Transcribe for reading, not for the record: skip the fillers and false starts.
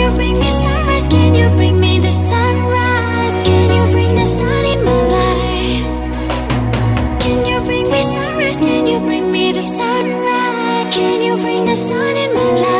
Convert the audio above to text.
you bring me sunrise? Can you bring me the sunrise? Can you bring the sun in my life? Can you bring me sunrise? Can you bring me the sunrise? Can you bring the sun in my life?